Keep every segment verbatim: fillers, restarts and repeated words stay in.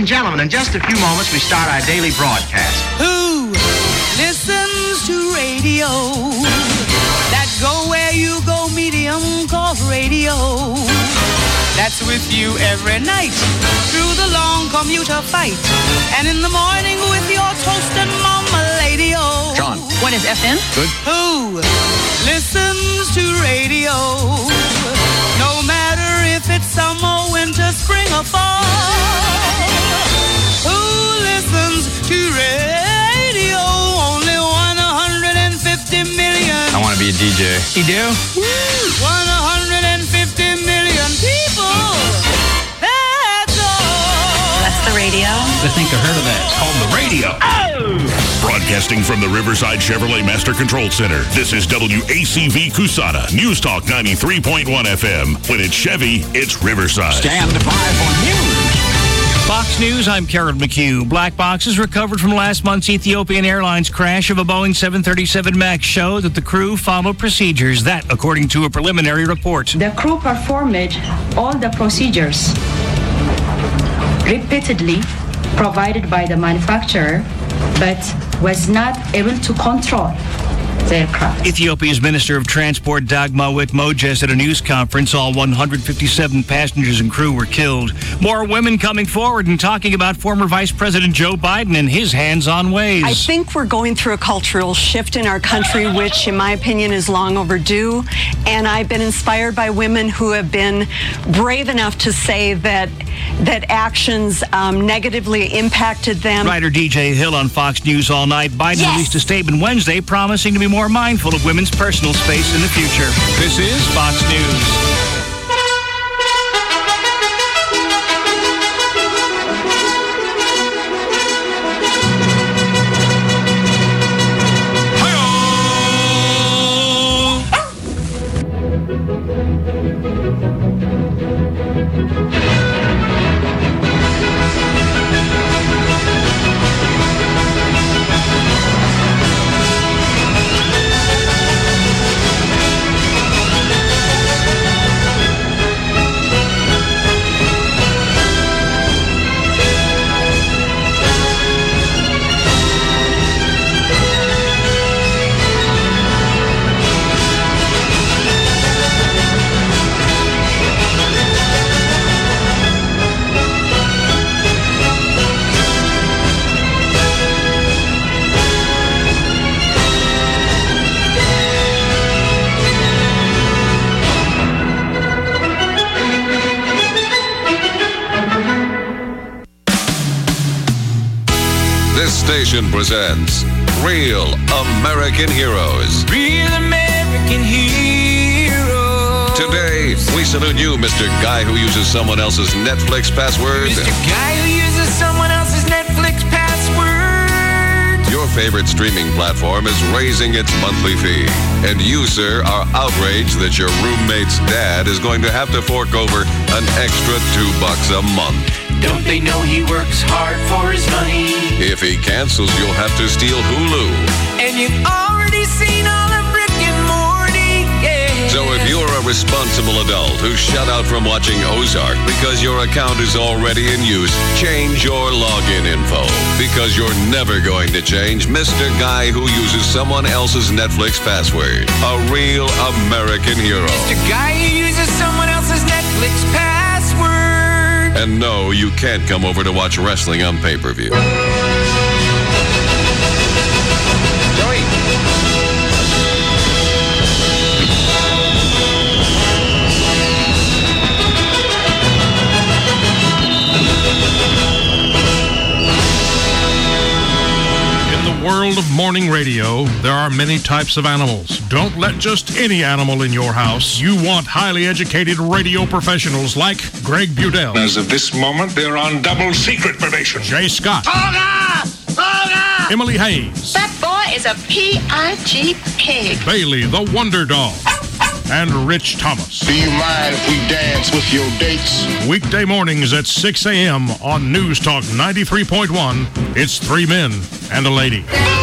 and gentlemen, in just a few moments we start our daily broadcast. Who listens to radio? That go where you go medium called radio. That's with you every night through the long commuter fight. And in the morning with your toast and mama lady-o. John. What is F M? Good. Who listens to radio? No matter if it's summer, winter, spring, or fall. Who listens to radio? Only one hundred fifty million. I want to be a D J. You do? one hundred fifty million people. That's all. That's the radio. I think I heard of that. It's called the radio. Oh! Broadcasting from the Riverside Chevrolet Master Control Center, this is W A C V Cusana, News Talk ninety-three point one F M. When it's Chevy, it's Riverside. Stand by for news. Fox News, I'm Karen McHugh. Black boxes recovered from last month's Ethiopian Airlines crash of a Boeing seven thirty-seven MAX show that the crew followed procedures. That, according to a preliminary report. The crew performed all the procedures repeatedly provided by the manufacturer, but was not able to control the aircraft. Ethiopia's Minister of Transport, Dagmawit Mojes, at a news conference. All one hundred fifty-seven passengers and crew were killed. More women coming forward and talking about former Vice President Joe Biden and his hands-on ways. I think we're going through a cultural shift in our country, which, in my opinion, is long overdue. And I've been inspired by women who have been brave enough to say that that actions um, negatively impacted them. Writer D J Hill on Fox News All Night. Biden Yes. released a statement Wednesday promising to be more mindful of women's personal space in the future. This is Fox News. Station presents Real American Heroes. Real American hero. Today, we salute you, Mister Guy who uses someone else's Netflix password. Mister Guy who uses someone else's Netflix password. Your favorite streaming platform is raising its monthly fee. And you, sir, are outraged that your roommate's dad is going to have to fork over an extra two bucks a month. Don't they know he works hard for his money? If he cancels, you'll have to steal Hulu. And you've already seen all of Rick and Morty, yeah. So if you're a responsible adult who's shut out from watching Ozark because your account is already in use, change your login info. Because you're never going to change Mister Guy who uses someone else's Netflix password. A real American hero. Mister Guy who uses someone else's Netflix password. And no, you can't come over to watch wrestling on pay-per-view. Joey. World of morning radio, there are many types of animals. Don't let just any animal in your house. You want highly educated radio professionals like Greg Budell. As of this moment, they're on double secret probation. Jay Scott. Olga! Olga! Emily Hayes. That boy is a P I G pig. Bailey the Wonder Dog. And Rich Thomas. Do you mind if we dance with your dates? Weekday mornings at six a.m. on News Talk ninety-three point one. It's Three Men and a Lady.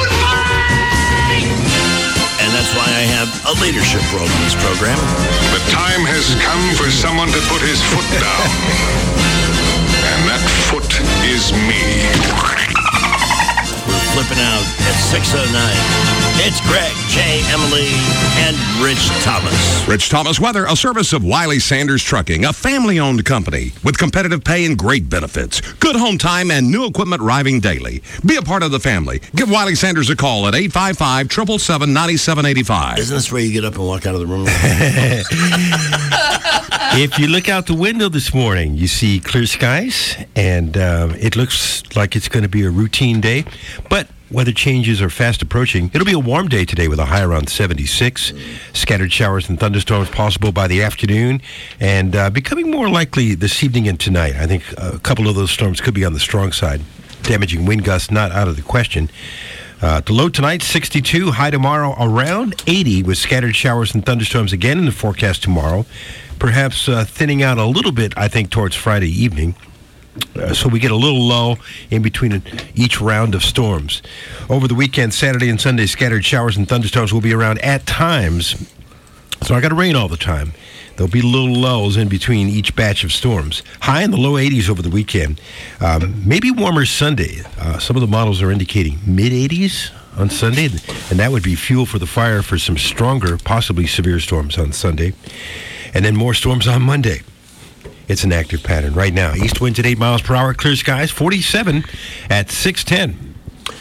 And that's why I have a leadership role in this program. The time has come for someone to put his foot down. And that foot is me. We're flipping out at six oh nine. It's Greg, Jay, Emily, and Rich Thomas. Rich Thomas Weather, a service of Wiley Sanders Trucking, a family-owned company with competitive pay and great benefits. Good home time and new equipment arriving daily. Be a part of the family. Give Wiley Sanders a call at eight five five, seven seven seven, nine seven eight five. Isn't this where you get up and walk out of the room? If you look out the window this morning, you see clear skies, and uh, it looks like it's going to be a routine day. But weather changes are fast approaching. It'll be a warm day today with a high around seventy-six. Scattered showers and thunderstorms possible by the afternoon, and uh, becoming more likely this evening and tonight. I think a couple of those storms could be on the strong side. Damaging wind gusts not out of the question. Uh, the low tonight, sixty-two. High tomorrow, around eighty, with scattered showers and thunderstorms again in the forecast tomorrow. Perhaps uh, thinning out a little bit, I think, towards Friday evening. Uh, so we get a little lull in between each round of storms. Over the weekend, Saturday and Sunday, scattered showers and thunderstorms will be around at times. So I got to rain all the time. There'll be little lulls in between each batch of storms. High in the low eighties over the weekend. Um, maybe warmer Sunday. Uh, some of the models are indicating mid eighties on Sunday, and that would be fuel for the fire for some stronger, possibly severe storms on Sunday. And then more storms on Monday. It's an active pattern right now. East winds at eight miles per hour, clear skies, forty-seven at six ten.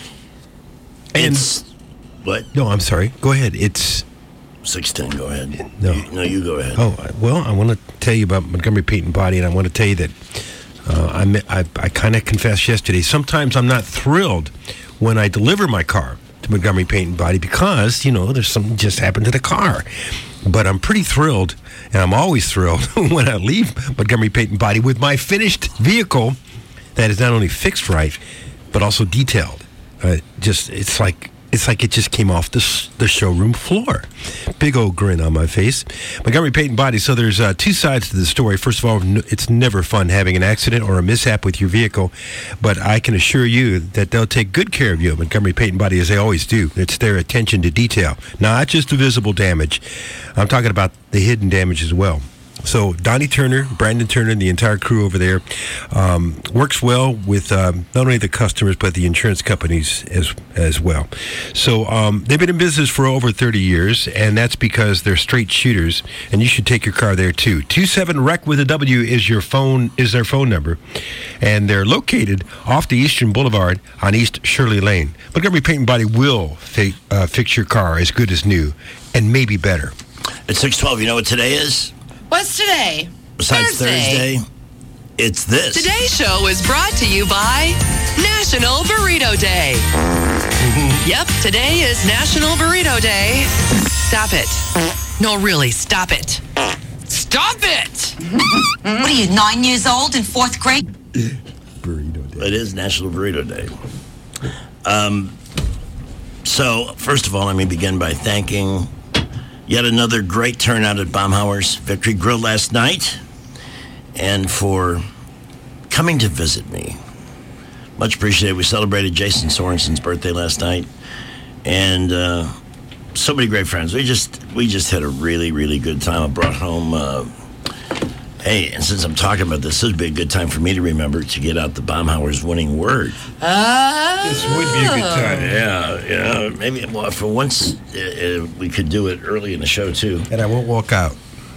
And it's, what? No, I'm sorry. Go ahead. It's six ten. Go ahead. No, you, no, you go ahead. Oh, well, I want to tell you about Montgomery Peyton Body, and I want to tell you that uh, I, I, I kind of confessed yesterday. Sometimes I'm not thrilled when I deliver my car to Montgomery Peyton Body because, you know, there's something just happened to the car. But I'm pretty thrilled, and I'm always thrilled when I leave Montgomery Peyton Body with my finished vehicle that is not only fixed right, but also detailed. Uh, just it's like it's like it just came off the the showroom floor. Big old grin on my face. Montgomery Peyton Body. So there's uh, two sides to the story. First of all, it's never fun having an accident or a mishap with your vehicle, but I can assure you that they'll take good care of you at Montgomery Peyton Body, as they always do. It's their attention to detail, not just the visible damage. I'm talking about the hidden damage as well. So Donnie Turner, Brandon Turner, and the entire crew over there um, works well with um, not only the customers but the insurance companies as as well. So um, they've been in business for over thirty years, and that's because they're straight shooters. And you should take your car there too. two seven R E C with a W is your phone is their phone number, and they're located off the Eastern Boulevard on East Shirley Lane. Montgomery Peyton Body will fi- uh, fix your car as good as new, and maybe better. At six twelve, you know what today is? What's today? Besides Thursday. Thursday, it's this. Today's show is brought to you by National Burrito Day. Yep, today is National Burrito Day. Stop it. No, really, stop it. Stop it! What are you, nine years old in fourth grade? Burrito Day. It is National Burrito Day. Um, so, first of all, let me begin by thanking yet another great turnout at Baumhauer's Victory Grill last night, and for coming to visit me. Much appreciated. We celebrated Jason Sorensen's birthday last night, and uh, so many great friends. We just we just had a really, really good time. I brought home, uh, hey, and since I'm talking about this, this would be a good time for me to remember to get out the Baumhauer's winning word. Oh. This would be a good time. Yeah, yeah. Maybe well, for once uh, uh, we could do it early in the show too. And I won't walk out.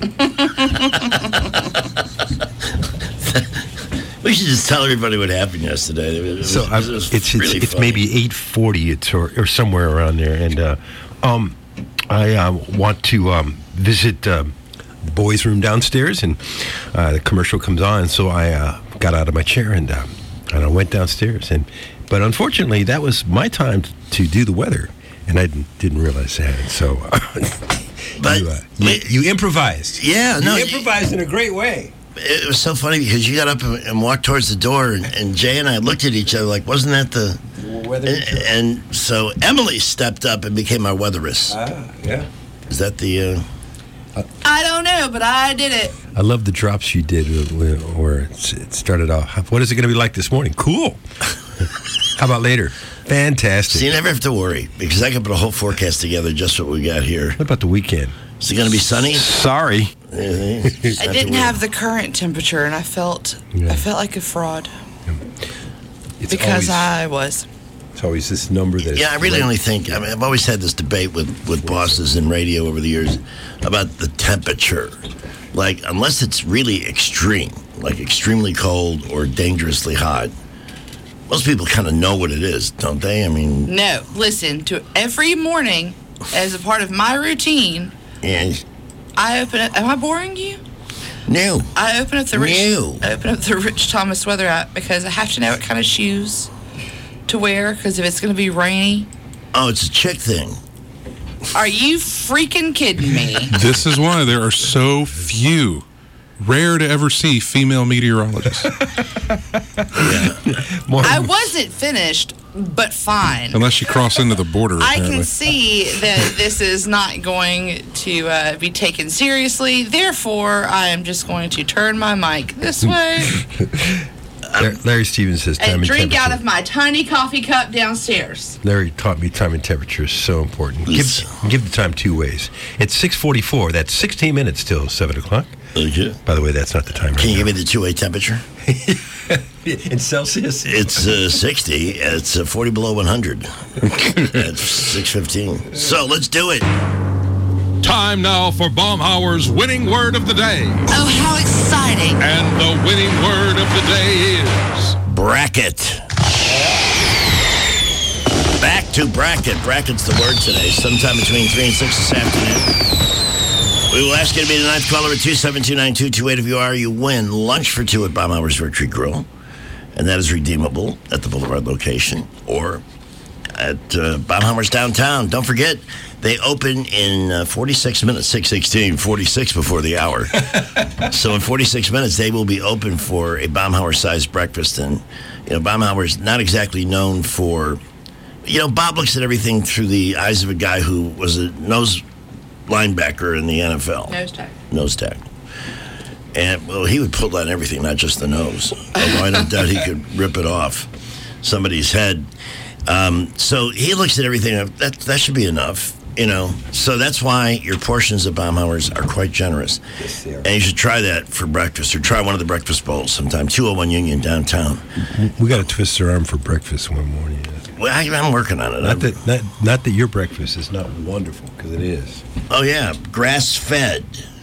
We should just tell everybody what happened yesterday. It was, so it was, it was it's really it's, it's funny. maybe eight forty, it's or, or somewhere around there, and uh, um, I uh, want to um, visit uh, the boys' room downstairs, and uh, the commercial comes on, so I uh, got out of my chair and uh, and I went downstairs, and but unfortunately that was my time to do the weather, and I didn't, didn't realize that, so uh, but you, uh, you, you improvised, yeah, no, you improvised in a great way. It was so funny because you got up and walked towards the door, and, and Jay and I looked at each other like, wasn't that the weather? And, and so Emily stepped up and became our weatherist. Ah, yeah. Is that the? Uh... I don't know, but I did it. I love the drops you did where it started off. What is it going to be like this morning? Cool. How about later? Fantastic. So you never have to worry because I can put a whole forecast together just what we got here. What about the weekend? Is it going to be sunny? Sorry. I didn't have the current temperature, and I felt yeah. I felt like a fraud. It's because always, I was. It's always this number that. Yeah, I really only think. I mean, I've always had this debate with with bosses in radio over the years about the temperature. Like, unless it's really extreme, like extremely cold or dangerously hot, most people kind of know what it is, don't they? I mean, No, listen, to every morning, as a part of my routine, yeah. I open up. Am I boring you? No. I open up the Rich, No. I open up the Rich Thomas weather app because I have to know what kind of shoes to wear because if it's going to be rainy. Oh, it's a chick thing. Are you freaking kidding me? This is why there are so few, rare to ever see female meteorologists. I wasn't finished, but fine. Unless you cross into the border, I apparently. can see that this is not going to uh, be taken seriously. Therefore, I am just going to turn my mic this way Larry, Larry Stevens says time and and drink temperature. out of my tiny coffee cup downstairs. Larry taught me time and temperature is so important. Give, give the time two ways. It's six forty-four. That's sixteen minutes till seven o'clock. Okay. By the way, that's not the time right Can you now. give me the two-way temperature? In Celsius? It's uh, sixty. It's uh, forty below one hundred. That's six fifteen. So let's do it. Time now for Baumhauer's winning word of the day. Oh, how exciting. And the winning word of the day is... Bracket. Back to bracket. Bracket's the word today. Sometime between three and six this afternoon. We will ask you to be the ninth caller at two seven two, nine two two eight. If you are, you win lunch for two at Baumhauer's Victory Grill. And that is redeemable at the Boulevard location or at uh, Baumhauer's downtown. Don't forget, they open in uh, forty-six minutes, six sixteen, forty-six before the hour. So in forty-six minutes, they will be open for a Baumhauer-sized breakfast. And, you know, Baumhauer's not exactly known for, you know, Bob looks at everything through the eyes of a guy who was a nose linebacker in the N F L. Nose tack. Nose tack. And, well, he would pull down everything, not just the nose. Although I don't doubt he could rip it off somebody's head. Um, so he looks at everything. That that should be enough, you know. So that's why your portions of Baumhauer's are quite generous. Yes, they are. And you should try that for breakfast or try one of the breakfast bowls sometime. two oh one Union downtown. We got to twist their arm for breakfast one morning. Well, I, I'm working on it. Not that, not, not that your breakfast is not wonderful, because it is. Oh, yeah. Grass-fed.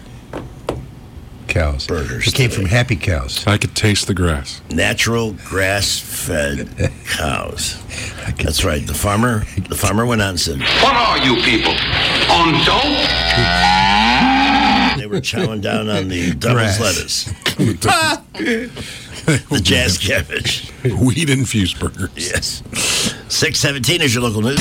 Cows. Burgers. It came from happy cows. I could taste the grass. Natural grass-fed cows. That's right. The farmer, the farmer went out and said, What are you people? On dope? They were chowing down on the devil's lettuce. The jazz cabbage. Wheat infused burgers. Yes. six seventeen is your local news.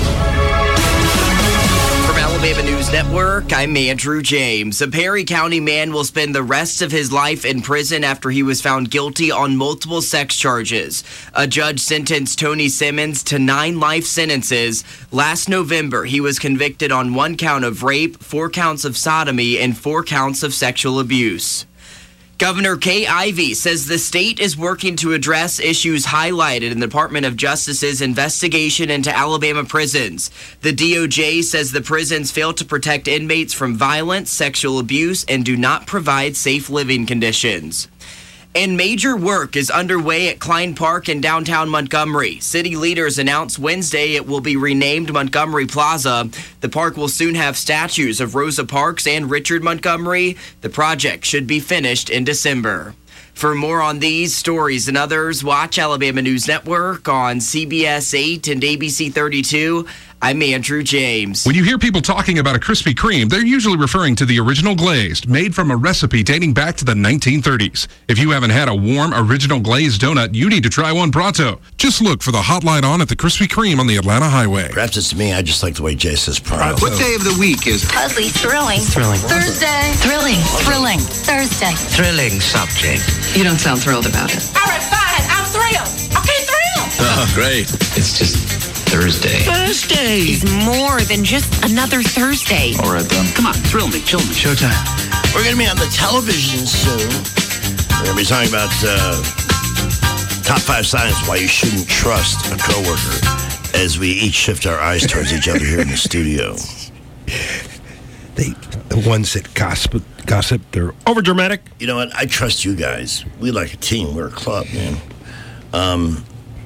From Alabama News Network, I'm Andrew James. A Perry County man will spend the rest of his life in prison after he was found guilty on multiple sex charges. A judge sentenced Tony Simmons to nine life sentences. Last November, he was convicted on one count of rape, four counts of sodomy, and four counts of sexual abuse. Governor Kay Ivey says the state is working to address issues highlighted in the Department of Justice's investigation into Alabama prisons. The D O J says the prisons fail to protect inmates from violence, sexual abuse, and do not provide safe living conditions. And major work is underway at Klein Park in downtown Montgomery. City leaders announced Wednesday it will be renamed Montgomery Plaza. The park will soon have statues of Rosa Parks and Richard Montgomery. The project should be finished in December. For more on these stories and others, watch Alabama News Network on C B S eight and A B C thirty-two. I'm Andrew James. When you hear people talking about a Krispy Kreme, they're usually referring to the original glazed, made from a recipe dating back to the nineteen thirties. If you haven't had a warm, original glazed donut, you need to try one pronto. Just look for the hot light on at the Krispy Kreme on the Atlanta Highway. Perhaps it's me. I just like the way Jay says pronto. What day of the week is Puzzly, thrilling. Thrilling. Thursday. Thrilling. Thrilling. Thursday. thrilling subject? You don't sound thrilled about it. All right, fine. I'm thrilled. Okay, thrilled. Oh, great. It's just Thursday. Thursday. Is more than just another Thursday. All right, then. Come on, thrill me, chill me. Showtime. We're going to be on the television soon. We're going to be talking about uh, top five signs why you shouldn't trust a coworker as we each shift our eyes towards each other here in the studio. They, the ones that gossip, gossip, they're over dramatic. You know what? I trust you guys. We like a team. We're a club, man. Um,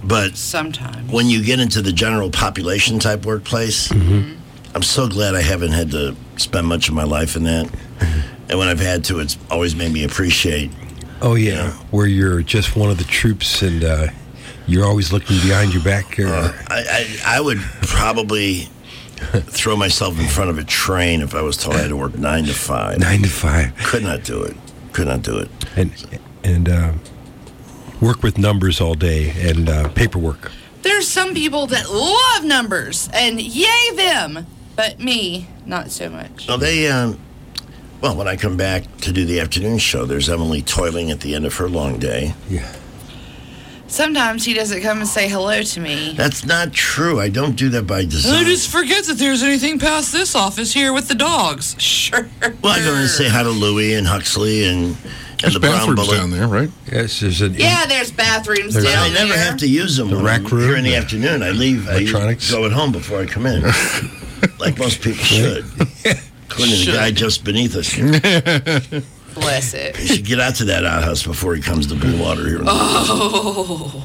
But sometimes when you get into the general population type workplace, Mm-hmm. I'm so glad I haven't had to spend much of my life in that. And when I've had to, it's always made me appreciate. Oh, yeah, where you're just one of the troops and uh, you're always looking behind your back. Or, Uh, I, I, I would probably throw myself in front of a train if I was told I had to work nine to five. Nine to five. Could not do it. Could not do it. And, and uh, work with numbers all day and uh, paperwork. There's some people that love numbers, and yay them. But me, not so much. No, they, um, well, when I come back to do the afternoon show, there's Emily toiling at the end of her long day. Yeah. Sometimes he doesn't come and say hello to me. That's not true. I don't do that by design. I just forget that there's anything past this office here with the dogs. Sure. Well, I go and say hi to Louie and Huxley and, and There's the Brown bathrooms Bullet. down there, right? Yes, there's an. Yeah, there's bathrooms There's- down I never there. have to use them The when rec I'm room, here in the the afternoon. I leave. I electronics. go at home before I come in, like most people should, including the guy just beneath us here. Bless it. You should get out to that outhouse before he comes to Blue Water here. Oh.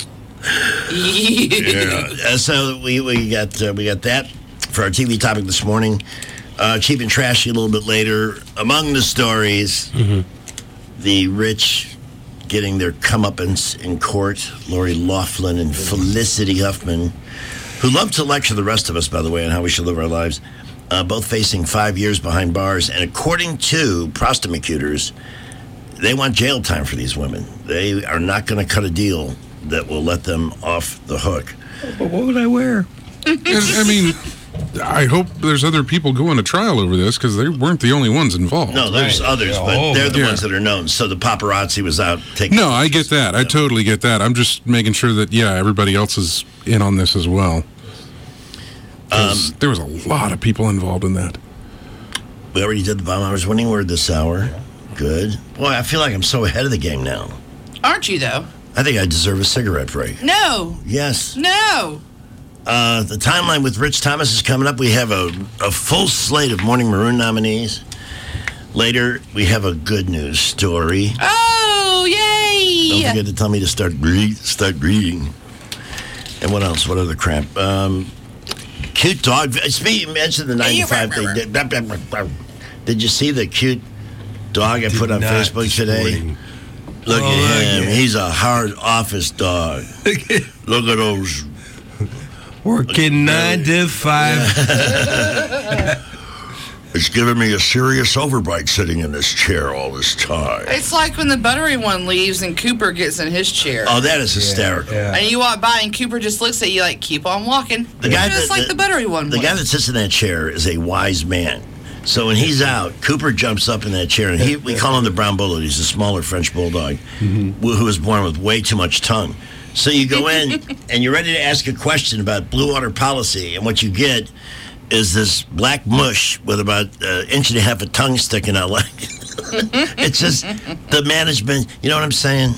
Yeah. Uh, so we we got uh, we got that for our T V topic this morning. Uh, cheap and trashy a little bit later. Among the stories, the rich getting their comeuppance in court. Lori Loughlin and Felicity Huffman, who love to lecture the rest of us, by the way, on how we should live our lives, uh, both facing five years behind bars. And according to prosecutors, they want jail time for these women. They are not going to cut a deal that will let them off the hook. But what would I wear? And, I mean, I hope there's other people going to trial over this because they weren't the only ones involved. No, there's others, but Oh, they're the yeah. ones that are known. So the paparazzi was out taking. No, I get that. I totally get that. I'm just making sure that, yeah, everybody else is in on this as well. 'Cause there was a lot of people involved in that. We already did the Baumhower's winning word this hour. Good. Boy, I feel like I'm so ahead of the game now. Aren't you, though? I think I deserve a cigarette break. No. Yes. No. Uh, the timeline with Rich Thomas is coming up. We have a, a full slate of Morning Maroon nominees. Later, we have a good news story. Oh, yay! Don't forget to tell me to start read, start reading. And what else? What other crap? Um, cute dog. Speaking, mentioned the ninety-five thing. Did, did you see the cute dog I put on not Facebook this today? morning. Look Oh, at him. yeah. He's a hard office dog. Look at those. Working nine to five. It's giving me a serious overbite sitting in this chair all this time. It's like when the buttery one leaves and Cooper gets in his chair. Oh, that is hysterical. And you walk by and Cooper just looks at you like, keep on walking. The guy just that- like the, buttery one. The would. guy that sits in that chair is a wise man. So when he's out, Cooper jumps up in that chair, and he, we call him the Brown Bullet. He's a smaller French bulldog who who was born with way too much tongue. So you go in, and you're ready to ask a question about Blue Water policy, and what you get is this black mush with about an inch and a half of tongue sticking out. Like it's just the management. You know what I'm saying?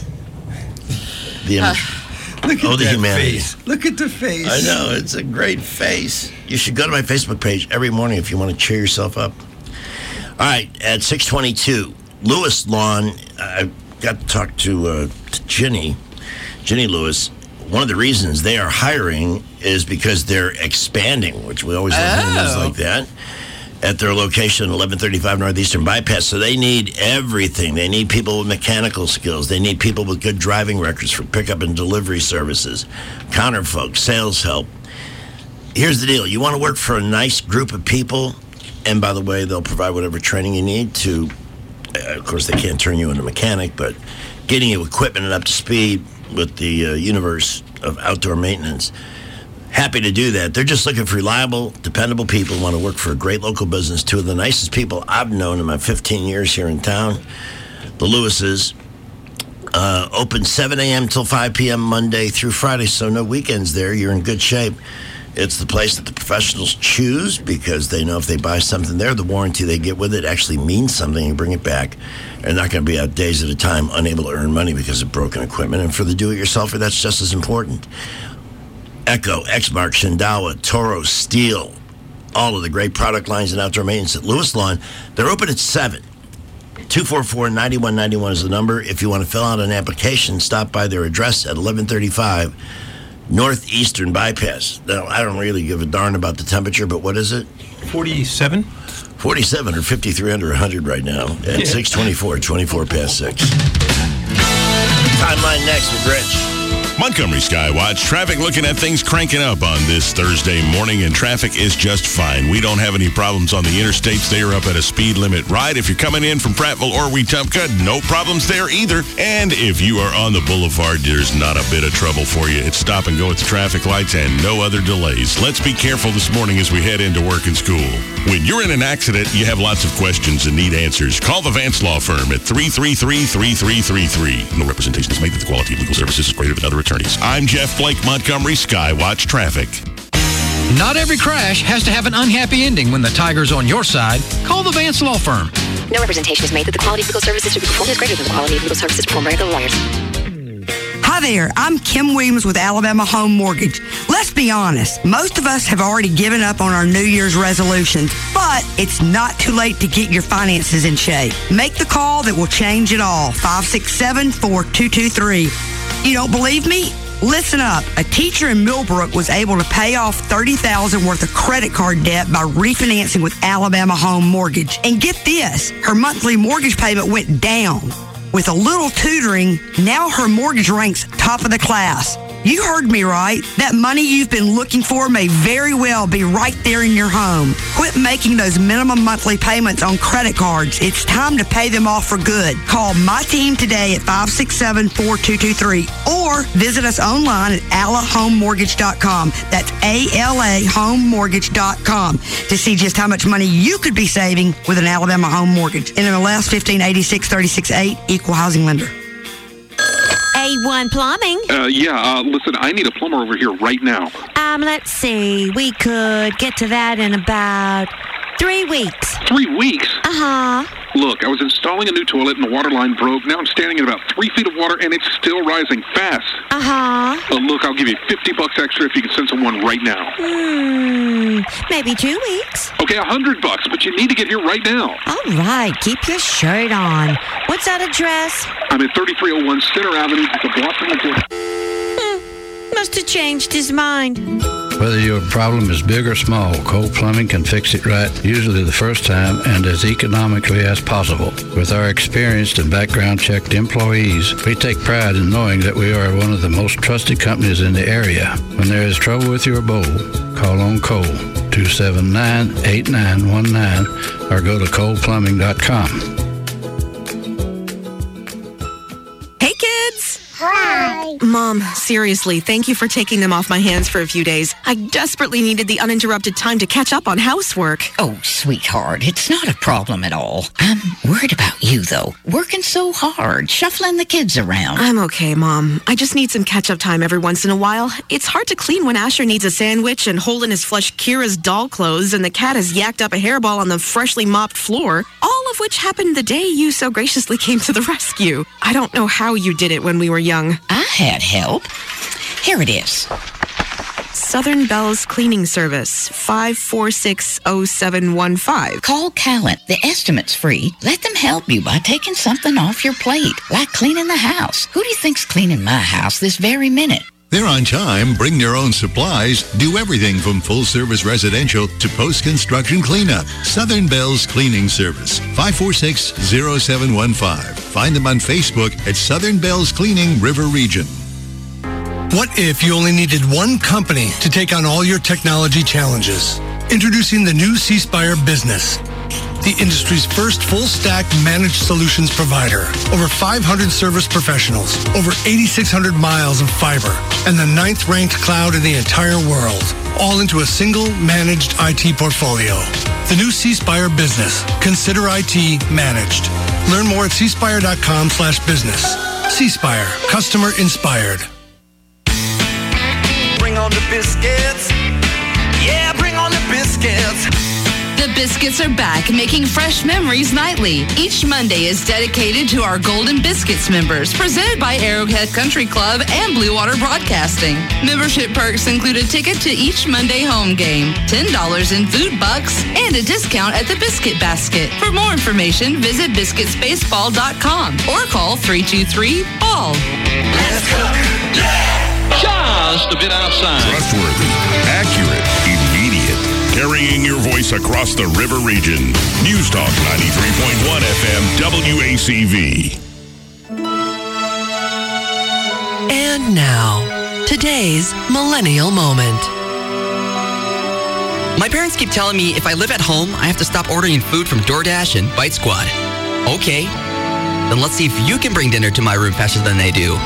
The image. Look at Oh, the that humanity. face. Look at the face. I know, it's a great face. You should go to my Facebook page every morning if you want to cheer yourself up. All right, at six twenty-two, Lewis Lawn, I got to talk to, uh, to Ginny, Ginny Lewis. One of the reasons they are hiring is because they're expanding, which we always love hearing news Oh. like that, at their location, eleven thirty-five Northeastern Bypass. So they need everything. They need people with mechanical skills. They need people with good driving records for pickup and delivery services, counter folks, sales help. Here's the deal. You want to work for a nice group of people, and by the way, they'll provide whatever training you need to, uh, of course, they can't turn you into a mechanic, but getting you equipment and up to speed with the uh, universe of outdoor maintenance. Happy to do that. They're just looking for reliable, dependable people who want to work for a great local business. Two of the nicest people I've known in my fifteen years here in town, the Lewises. Uh, open seven a.m. till five p.m. Monday through Friday, so no weekends there. You're in good shape. It's the place that the professionals choose because they know if they buy something there, the warranty they get with it actually means something. You bring it back. They're not going to be out days at a time unable to earn money because of broken equipment. And for the do-it-yourselfer, that's just as important. Echo, Exmark, Shindawa, Toro, Steel, all of the great product lines and outdoor maintenance at Lewis Lawn. They're open at seven. two four four, nine one nine one is the number. If you want to fill out an application, stop by their address at eleven thirty-five Northeastern Bypass. Now, I don't really give a darn about the temperature, but what is it? forty-seven? forty-seven or fifty-three under one hundred right now at Yeah. six twenty-four, twenty-four past six. Timeline next with Rich. Montgomery Skywatch. Traffic looking at things cranking up on this Thursday morning, and traffic is just fine. We don't have any problems on the interstates. They are up at a speed limit right. If you're coming in from Prattville or Wetumpka, no problems there either. And if you are on the boulevard, there's not a bit of trouble for you. It's stop and go at the traffic lights and no other delays. Let's be careful this morning as we head into work and school. When you're in an accident, you have lots of questions and need answers. Call the Vance Law Firm at three three three, three three three three. No representation is made that the quality of legal services is greater than other attorneys. I'm Jeff Blake, Montgomery Skywatch Traffic. Not every crash has to have an unhappy ending. When the tiger's on your side, call the Vance Law Firm. No representation is made that the quality of legal services to be performed is greater than the quality of legal services performed by other lawyers. Hi there, I'm Kim Williams with Alabama Home Mortgage. Let's be honest, most of us have already given up on our New Year's resolutions, but it's not too late to get your finances in shape. Make the call that will change it all, five six seven, four two two three. You don't believe me? Listen up. A teacher in Millbrook was able to pay off thirty thousand dollars worth of credit card debt by refinancing with Alabama Home Mortgage. And get this, her monthly mortgage payment went down. With a little tutoring, now her mortgage ranks top of the class. You heard me right. That money you've been looking for may very well be right there in your home. Quit making those minimum monthly payments on credit cards. It's time to pay them off for good. Call my team today at five six seven, four two two three or visit us online at ala home mortgage dot com. That's A L A home mortgage dot com to see just how much money you could be saving with an Alabama Home Mortgage. N M L S fifteen eighty-six thirty-six eight, Equal Housing Lender. A one Plumbing. Uh, yeah, uh, listen, I need a plumber over here right now. Um, let's see. We could get to that in about three weeks. Three weeks? Uh-huh. Look, I was installing a new toilet and the water line broke. Now I'm standing in about three feet of water and it's still rising fast. Uh-huh. Uh, look, I'll give you fifty bucks extra if you can send someone right now. Hmm, maybe two weeks. Okay, a hundred bucks, but you need to get here right now. All right, keep your shirt on. What's that address? I'm at thirty-three oh one Center Avenue, just a block from the door. Hmm, must have changed his mind. Whether your problem is big or small, Cole Plumbing can fix it right, usually the first time and as economically as possible. With our experienced and background-checked employees, we take pride in knowing that we are one of the most trusted companies in the area. When there is trouble with your bowl, call on Cole, two seven nine, eight nine one nine, or go to cole plumbing dot com. Hey, kids! Hi. Mom, seriously, thank you for taking them off my hands for a few days. I desperately needed the uninterrupted time to catch up on housework. Oh, sweetheart, it's not a problem at all. I'm worried about you, though. Working so hard, shuffling the kids around. I'm okay, Mom. I just need some catch-up time every once in a while. It's hard to clean when Asher needs a sandwich and Holden has flushed Kira's doll clothes and the cat has yacked up a hairball on the freshly mopped floor, all of which happened the day you so graciously came to the rescue. I don't know how you did it when we were young. I had help. Here it is. Southern Bell's Cleaning Service, five four six oh seven one five. Call Callant. The estimate's free. Let them help you by taking something off your plate, like cleaning the house. Who do you think's cleaning my house this very minute? They're on time, bring their own supplies, do everything from full-service residential to post-construction cleanup. Southern Bell's Cleaning Service, five four six oh seven one five. Find them on Facebook at Southern Bell's Cleaning River Region. What if you only needed one company to take on all your technology challenges? Introducing the new C Spire Business, the industry's first full-stack managed solutions provider. Over five hundred service professionals, over eighty-six hundred miles of fiber, and the ninth-ranked cloud in the entire world, all into a single managed I T portfolio. The new C Spire Business. Consider I T managed. Learn more at c spire dot com slash business. C Spire. Customer inspired. Bring on the biscuits. Yeah, bring on the biscuits. The Biscuits are back, making fresh memories nightly. Each Monday is dedicated to our Golden Biscuits members, presented by Arrowhead Country Club and Blue Water Broadcasting. Membership perks include a ticket to each Monday home game, ten dollars in food bucks, and a discount at the Biscuit Basket. For more information, visit biscuits baseball dot com or call three two three, B A L L. Let's cook. Yeah! Just a bit outside. Trustworthy, accurate, immediate. Carrying your voice across the river region. News Talk ninety-three point one F M W A C V. And now, today's Millennial Moment. My parents keep telling me if I live at home, I have to stop ordering food from DoorDash and Bite Squad. Okay, then let's see if you can bring dinner to my room faster than they do.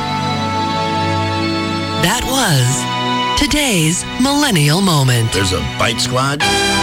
That was today's Millennial Moment. There's a Bite Squad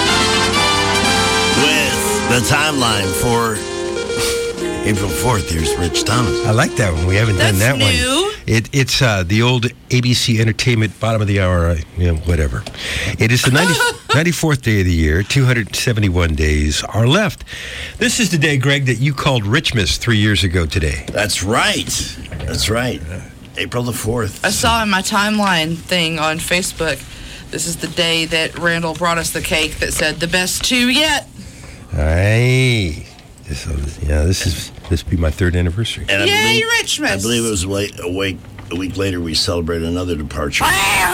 with the timeline for April fourth. Here's Rich Thomas. I like that one. We haven't That's done that new. one. It, it's uh, the old A B C Entertainment bottom of the hour, uh, you know, whatever. It is the ninety, ninety-fourth day of the year. two hundred seventy-one days are left. This is the day, Greg, that you called Richmas three years ago today. That's right. That's right. April the fourth. I saw in my timeline thing on Facebook, this is the day that Randall brought us the cake that said, the best two yet. Hey. This, yeah, this is this will be my third anniversary. And I Yay, believe, Richmas. I believe it was late, a, week, a week later we celebrated another departure.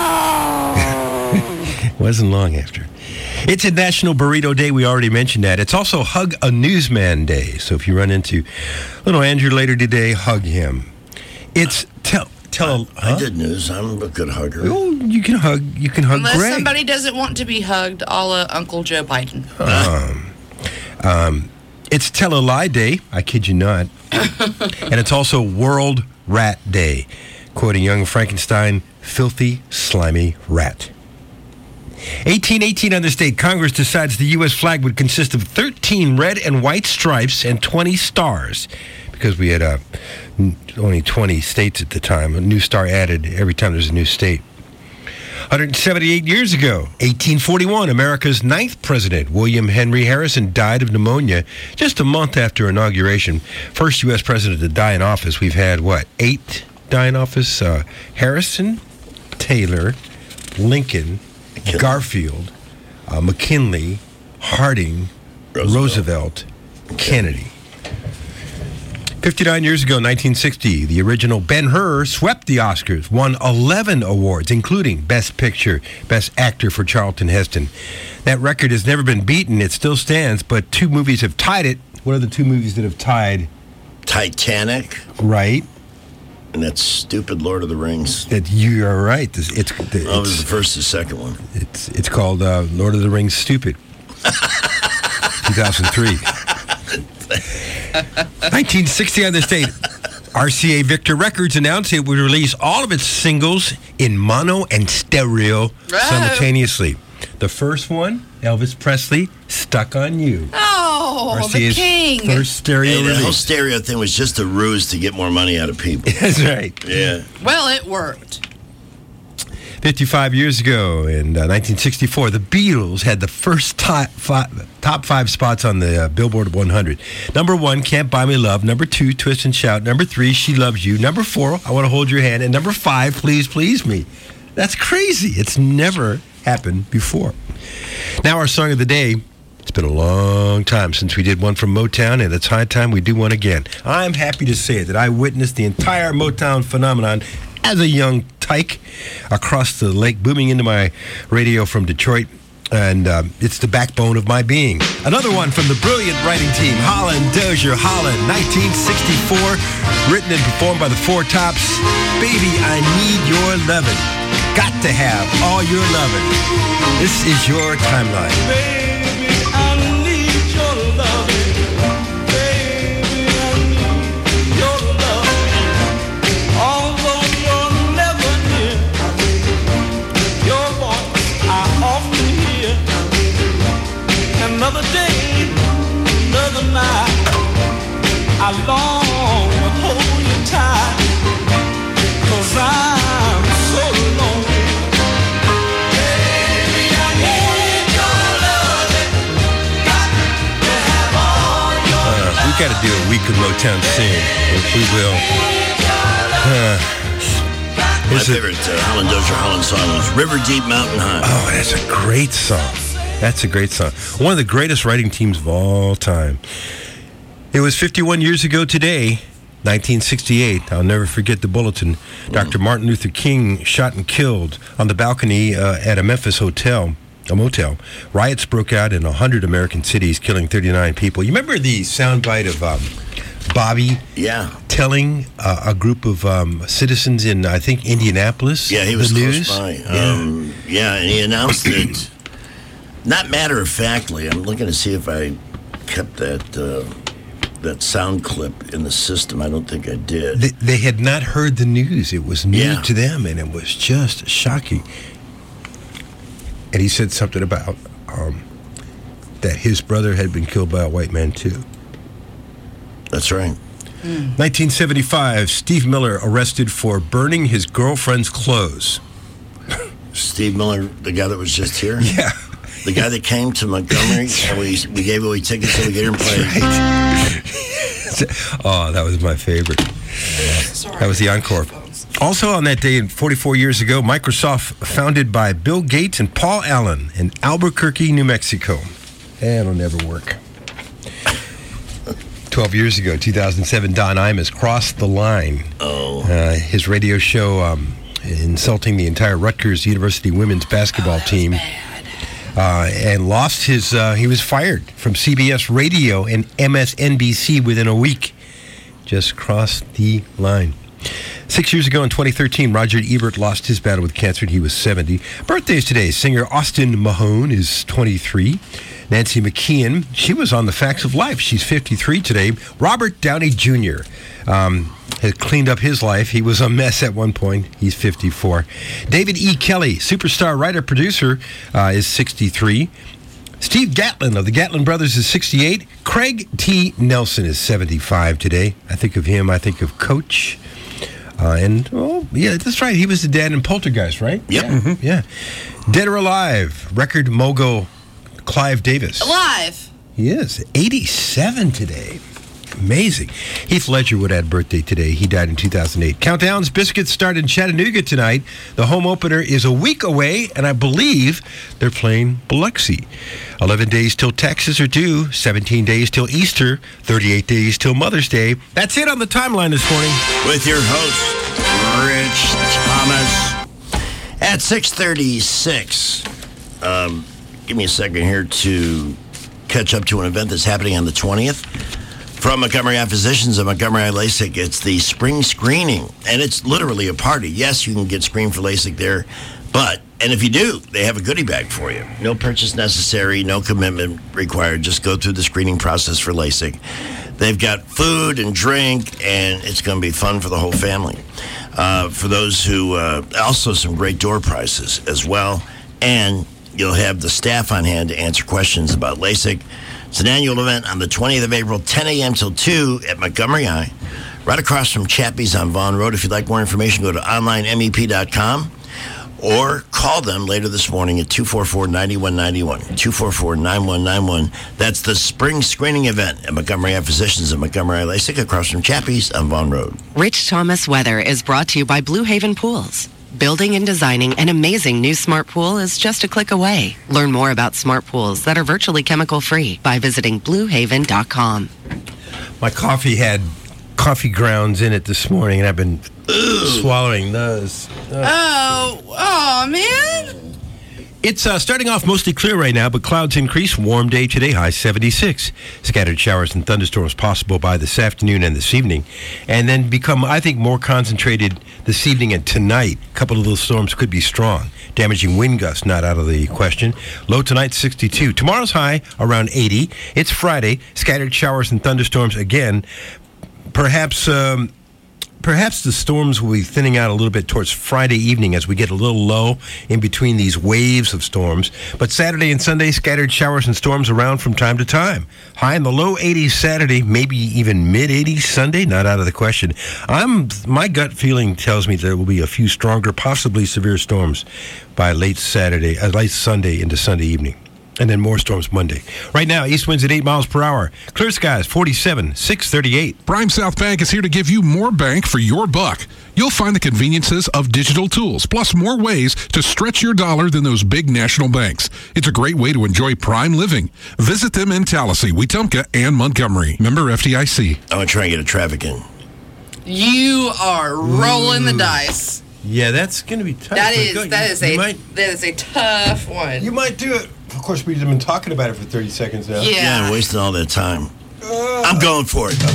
It wasn't long after. It's a National Burrito Day. We already mentioned that. It's also Hug a Newsman Day. So if you run into little Andrew later today, hug him. It's tell tell. I, huh? I did news. I'm a good hugger. Oh, you can hug. You can hug Unless Greg. somebody doesn't want to be hugged, a la Uncle Joe Biden. Um, um, it's Tell a Lie Day. I kid you not. And it's also World Rat Day, quoting young Frankenstein, filthy, slimy rat. eighteen eighteen on this date, Congress decides the U S flag would consist of thirteen red and white stripes and twenty stars, because we had uh, only twenty states at the time. A new star added every time there's a new state. one hundred seventy-eight years ago, eighteen forty-one, America's ninth president, William Henry Harrison, died of pneumonia just a month after inauguration. First U S president to die in office. We've had, what, eight die in office? Uh, Harrison, Taylor, Lincoln, Garfield, uh, McKinley, Harding, Roosevelt, Roosevelt Kennedy. fifty-nine years ago, nineteen sixty, the original Ben-Hur swept the Oscars, won eleven awards, including Best Picture, Best Actor for Charlton Heston. That record has never been beaten. It still stands, but two movies have tied it. What are the two movies that have tied? Titanic. Right. And that stupid Lord of the Rings. That you are right. It's, it's, it's, oh, it was the first and second one. It's, it's called uh, Lord of the Rings Stupid. two thousand three. nineteen sixty on this date, R C A Victor Records announced it would release all of its singles in mono and stereo simultaneously. The first one, Elvis Presley, Stuck on You. Oh, R C A's the king. first stereo Hey, the release. whole stereo thing was just a ruse to get more money out of people. That's right. Yeah. Well, it worked. fifty-five years ago, in uh, nineteen sixty-four, the Beatles had the first top five, top five spots on the uh, Billboard one hundred. Number one, Can't Buy Me Love. Number two, Twist and Shout. Number three, She Loves You. Number four, I Want to Hold Your Hand. And number five, Please Please Me. That's crazy. It's never happened before. Now our song of the day. It's been a long time since we did one from Motown, and it's high time we do one again. I'm happy to say that I witnessed the entire Motown phenomenon as a young tyke across the lake, booming into my radio from Detroit, and um, it's the backbone of my being. Another one from the brilliant writing team, Holland Dozier Holland, nineteen sixty-four, written and performed by the Four Tops. Baby, I Need Your Lovin'. Got to have all your lovin'. This is your timeline. Baby, I need your loving. Baby, I need your loving. Although you're never near, your voice I often hear. Another day, another night, I long to hold you tight, 'cause I'm so lonely. Baby, I need your love. Motown scene. We will. Uh, My favorite uh, Holland Dozier Holland song was River Deep Mountain High. Oh, that's a great song. That's a great song. One of the greatest writing teams of all time. It was fifty-one years ago today, nineteen sixty-eight. I'll never forget the bulletin. Mm. Doctor Martin Luther King shot and killed on the balcony uh, at a Memphis hotel, a motel. Riots broke out in one hundred American cities, killing thirty-nine people. You remember the soundbite of um, Bobby yeah. telling uh, a group of um, citizens in, I think, Indianapolis? Yeah, he was the close news? by. Yeah. Um, yeah, and he announced it, not matter-of-factly. I'm looking to see if I kept that uh, that sound clip in the system. I don't think I did. They, they had not heard the news. It was new Yeah. to them, and it was just shocking. And he said something about um, that his brother had been killed by a white man, too. That's right. Mm. nineteen seventy-five, Steve Miller arrested for burning his girlfriend's clothes. Steve Miller, the guy that was just here? Yeah. The guy that came to Montgomery, and we, we gave away tickets so we get here and play. Right. Oh, that was my favorite. That was the encore. Also on that day, forty-four years ago, Microsoft, founded by Bill Gates and Paul Allen in Albuquerque, New Mexico. That'll never work. twelve years ago, two thousand seven, Don Imus crossed the line. Oh. Uh, his radio show um, insulting the entire Rutgers University women's basketball oh, team. Uh, and lost his, uh, he was fired from C B S Radio and M S N B C within a week. Just crossed the line. Six years ago in twenty thirteen, Roger Ebert lost his battle with cancer. He was seventy. Birthdays today. Singer Austin Mahone is twenty-three. Nancy McKeon, she was on The Facts of Life. She's fifty-three today. Robert Downey Junior Um, has cleaned up his life. He was a mess at one point. He's fifty-four. David E. Kelly, superstar writer-producer, uh, is sixty-three. Steve Gatlin of the Gatlin Brothers is sixty-eight. Craig T. Nelson is seventy-five today. I think of him, I think of Coach. Uh, and, oh, yeah, that's right. He was the dad in Poltergeist, right? Yep. Yeah. Mm-hmm. yeah. Dead or alive, record mogul Clive Davis. Alive. He is. eighty-seven today. Amazing. Heath Ledger would have birthday today. He died in two thousand eight. Countdowns Biscuits start in Chattanooga tonight. The home opener is a week away, and I believe they're playing Biloxi. eleven days till taxes are due, seventeen days till Easter, thirty-eight days till Mother's Day. That's it on the timeline this morning. With your host, Rich Thomas. At six thirty-six, um, give me a second here to catch up to an event that's happening on the twentieth. From Montgomery Eye Physicians and Montgomery Eye LASIK, it's the spring screening, and it's literally a party. Yes, you can get screened for LASIK there, but, and if you do, they have a goodie bag for you. No purchase necessary, no commitment required. Just go through the screening process for LASIK. They've got food and drink, and it's going to be fun for the whole family. Uh, for those who, uh, also some great door prizes as well, and you'll have the staff on hand to answer questions about LASIK. It's an annual event on the twentieth of April, ten a.m. till two at Montgomery Eye, right across from Chappie's on Vaughn Road. If you'd like more information, go to online M E P dot com or call them later this morning at two four four, nine one nine one, two four four, nine one nine one. That's the spring screening event at Montgomery Eye Physicians and Montgomery Eye LASIK across from Chappie's on Vaughn Road. Rich Thomas Weather is brought to you by Blue Haven Pools. Building and designing an amazing new smart pool is just a click away. Learn more about smart pools that are virtually chemical-free by visiting blue haven dot com. My coffee had coffee grounds in it this morning, and I've been Ugh. swallowing those. Ugh. Oh, oh, man. It's uh, starting off mostly clear right now, but clouds increase. Warm day today, high seventy-six. Scattered showers and thunderstorms possible by this afternoon and this evening. And then become, I think, more concentrated this evening and tonight. A couple of those storms could be strong. Damaging wind gusts not out of the question. Low tonight, sixty-two. Tomorrow's high, around eighty. It's Friday. Scattered showers and thunderstorms again. Perhaps... Um, Perhaps the storms will be thinning out a little bit towards Friday evening as we get a little low in between these waves of storms. But Saturday and Sunday, scattered showers and storms around from time to time. High in the low eighties Saturday, maybe even mid-eighties Sunday, not out of the question. I'm my gut feeling tells me there will be a few stronger, possibly severe storms by late Saturday, uh, late Sunday into Sunday evening. And then more storms Monday. Right now, east winds at eight miles per hour. Clear skies, forty-seven, six thirty-eight. Prime South Bank is here to give you more bank for your buck. You'll find the conveniences of digital tools, plus more ways to stretch your dollar than those big national banks. It's a great way to enjoy prime living. Visit them in Tallahassee, Wetumpka, and Montgomery. Member F D I C. I'm going to try and get a traffic in. You are rolling the dice. Yeah, that's going to be tough. That but is go- that you- is you a might- that is a tough one. You might do it. Of course, we've been talking about it for thirty seconds now. Yeah. Yeah, wasting all that time. I'm going for it.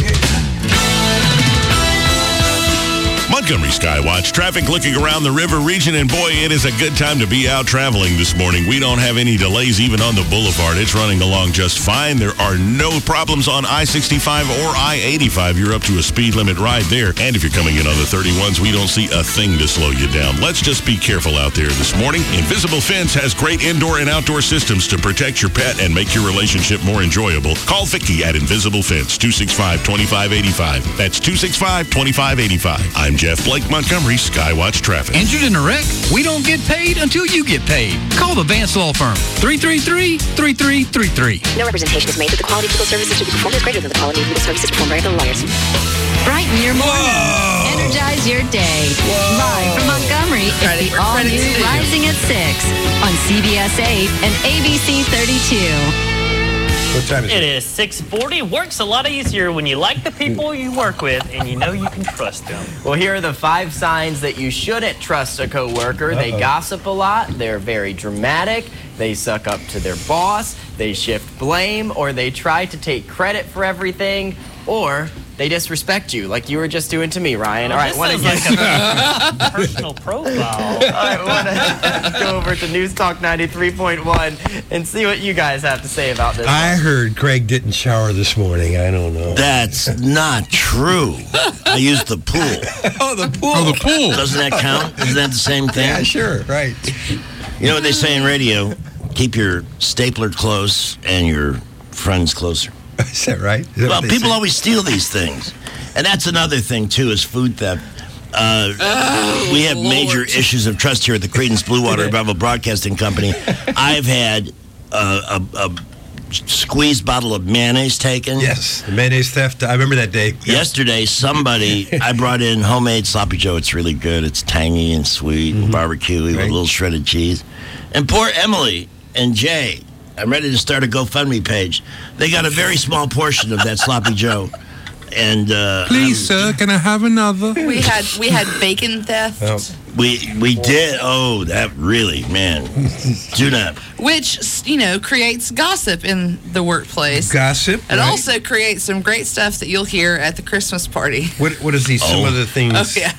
Montgomery Skywatch, traffic looking around the river region, and boy, it is a good time to be out traveling this morning. We don't have any delays even on the boulevard. It's running along just fine. There are no problems on I sixty-five or I eighty-five. You're up to a speed limit right there. And if you're coming in on the thirty-ones, we don't see a thing to slow you down. Let's just be careful out there this morning. Invisible Fence has great indoor and outdoor systems to protect your pet and make your relationship more enjoyable. Call Vicky at Invisible Fence, two six five, two five eight five. That's two six five, two five eight five. I'm Jeff Blake, Montgomery Skywatch Traffic. Injured in a wreck? We don't get paid until you get paid. Call the Vance Law Firm. three three three, three three three three. No representation is made that the quality of legal services to be performed is greater than the quality of legal services performed by other lawyers. Brighten your morning. Energize your day. Live from Montgomery, Ready it's for the all-new credits due. Rising at six on C B S eight and A B C thirty-two. What time is It it? is six forty. Works a lot easier when you like the people you work with and you know you can trust them. Well, here are the five signs that you shouldn't trust a coworker. They Uh-oh. gossip a lot, they're very dramatic, they suck up to their boss, they shift blame, or they try to take credit for everything, or they disrespect you, like you were just doing to me, Ryan. Oh, All right, this one sounds again. like a personal profile. All right, want to go over to News Talk ninety-three point one and see what you guys have to say about this. I heard Craig didn't shower this morning. I don't know. That's not true. I used the pool. Oh, the pool. Oh, the pool. Doesn't that count? Isn't that the same thing? Yeah, sure. Right. You know what they say in radio? Keep your stapler close and your friends closer. Is that right? Is that Well, what they people say? always steal these things. And that's another thing, too, is food theft. Uh, Oh, we have major issues of trust here at the Creedence Blue Water Revival Broadcasting Company. I've had uh, a, a squeezed bottle of mayonnaise taken. Yes, the mayonnaise theft. I remember that day. Yesterday, somebody, I brought in homemade sloppy joe. It's really good. It's tangy and sweet and barbecue with a little shredded cheese. And poor Emily and Jay, I'm ready to start a GoFundMe page. They got a very small portion of that sloppy joe. And uh, Please, sir, can I have another? We had we had bacon theft, we we did. Oh, that really, man. Do not. which you know creates gossip in the workplace. Gossip. It right? also creates some great stuff that you'll hear at the Christmas party. What What is these? Some of the things. Oh yeah.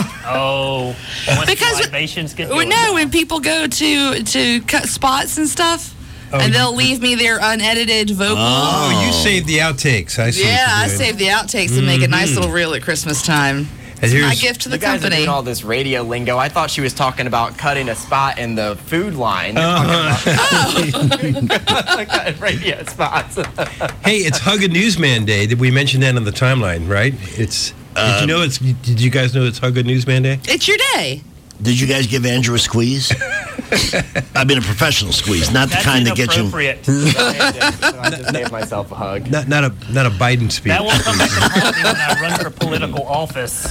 Oh, once Because- the libations get Well, going. no, when people go to to cut spots and stuff, Oh, and you- they'll leave me their unedited vocal. Oh, you saved the outtakes. I see. what Yeah, you're I doing. save the outtakes and make a nice Mhm. little reel at Christmas time. It's my gift to the you guys are company. doing all this radio lingo. I thought she was talking about cutting a spot in the food line. You're talking about cutting radio spots. Hey, it's Hug a Newsman Day. Did we mention that on the timeline? Right? It's. Did you know it's? Did you guys know it's Hug a Newsman Day? It's your day. Did you guys give Andrew a squeeze? I mean, a professional squeeze, not the That's kind that gets you. inappropriate. So I just gave myself a hug. Not not a not a Biden speech. That will come back to haunt me when I run for political office.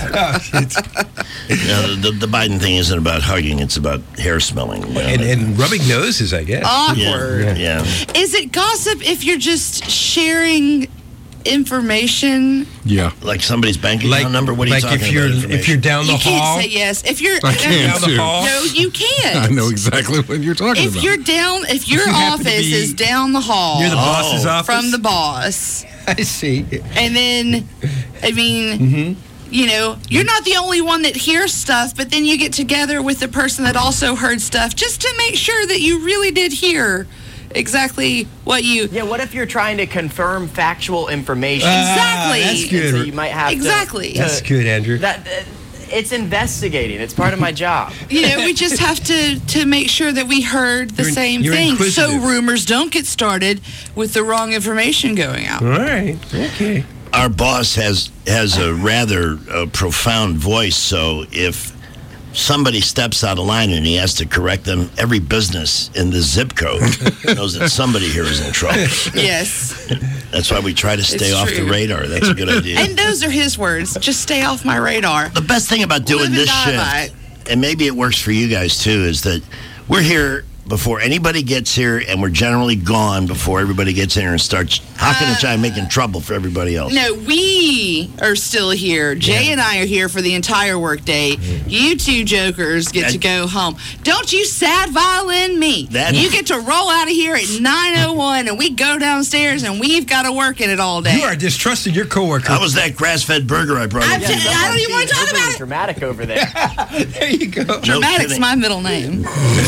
You know, the, the Biden thing isn't about hugging; it's about hair smelling. You know? and, and rubbing noses, I guess. Awkward. Yeah. yeah. Is it gossip if you're just sharing information? Yeah. Like somebody's bank account Like- number. What are like you talking if you're- about? if information? you're down the You can't hall. say yes. If you're I can Down the too. hall. no, you can't. I know exactly what you're talking If about. you're down, if your you happen to office be is down the hall near the boss's Oh. office? from the boss, I see. and then, I mean, Mm-hmm. you know, you're not the only one that hears stuff, but then you get together with the person that also heard stuff just to make sure that you really did hear exactly what you. Yeah, what if you're trying to confirm factual information? Exactly. Ah, that's good. So you might have to- Exactly. to- That's good, Andrew. That, uh, it's investigating. It's part of my job. You know, we just have to to make sure that we heard the You're- same you're thing, so inquisitive. rumors don't get started with the wrong information going out. All right. Okay. Our boss has has a rather uh, profound voice, so if somebody steps out of line and he has to correct them, every business in the zip code knows that somebody here is in trouble. Yes. That's why we try to stay It's off true. the radar. That's a good idea. And those are his words. Just stay off my radar. The best thing about doing Live and this die by shift, and maybe it works for you guys too, is that we're here before anybody gets here, and we're generally gone before everybody gets in here and starts hocking and jiving, making trouble for everybody else. No, we are still here. Jay and I are here for the entire workday. You two jokers get to go home. Don't you sad violin me. That- you get to roll out of here at nine oh one, and we go downstairs, and we've got to work in it all day. You are distrusting your coworker. How was that grass-fed burger I brought? I'm up? t- I don't even want to talk about it. Dramatic over there. There you go. Dramatic's kidding. my middle name.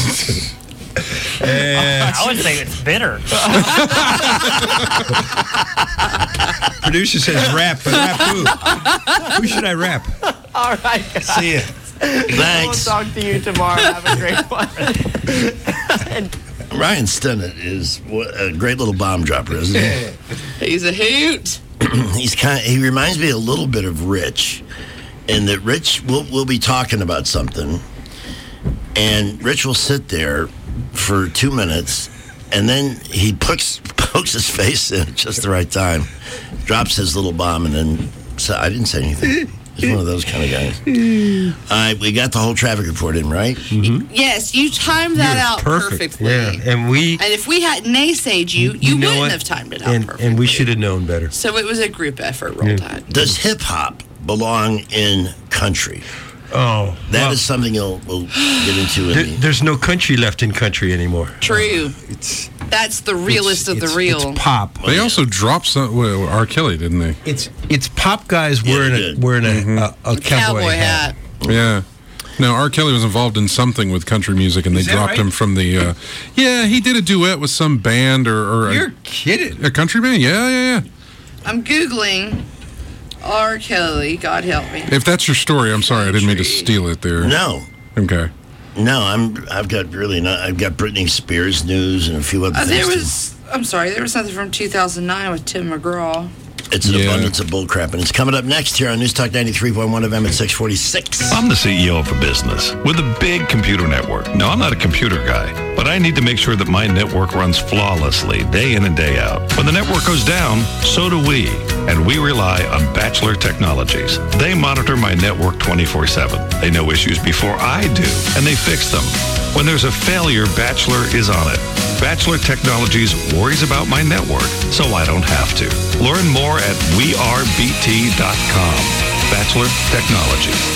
I would say it's bitter. Producer says rap, but rap who? Who should I rap? All right, guys. See ya. Thanks. We'll talk to you tomorrow. Have a great one. Ryan Stennett is a great little bomb dropper, isn't he? He's a hoot. He's kind of, he reminds me a little bit of Rich, in that Rich will will be talking about something, and Rich will sit there for two minutes, and then he pokes pokes his face in at just the right time, drops his little bomb, and then so I didn't say anything. He's one of those kind of guys. All right, we got the whole traffic report in, right? Mm-hmm. Yes, you timed that out perfectly. Yeah, and we And if we hadn't naysayed you, you, know wouldn't what? have timed it out and, perfectly. and we should have known better. So it was a group effort, Roll Yeah. Tide. Does hip hop belong in country? Oh, That well, is something you'll, we'll get into in there- the there's no country left in country anymore. True. It's That's the realest of the it's- real. It's pop. They also dropped some well, R. Kelly, didn't they? It's it's pop guys Yeah, wearing they a did. wearing a, Mm-hmm. a, a cowboy, Cowboy hat. hat. Yeah. No, R. Kelly was involved in something with country music, and they Is that dropped right? him from the. Uh, yeah, he did a duet with some band or, or You're a, kidding. a country band. Yeah, yeah, yeah. I'm Googling R. Kelly. God help me. If that's your story, I'm sorry, I didn't mean to steal it there. No. Okay. No, I'm. I've got really not. I've got Britney Spears news and a few other Uh, things. there to- was, I'm sorry, there was something from two thousand nine with Tim McGraw. It's an Yeah. abundance of bullcrap, and it's coming up next here on News Talk ninety-three point one F M at six forty-six. I'm the C E O of a business with a big computer network. Now, I'm not a computer guy, but I need to make sure that my network runs flawlessly day in and day out. When the network goes down, so do we. And we rely on Bachelor Technologies. They monitor my network twenty-four seven. They know issues before I do, and they fix them. When there's a failure, Bachelor is on it. Bachelor Technologies worries about my network, so I don't have to. Learn more at we are b t dot com. Bachelor Technologies.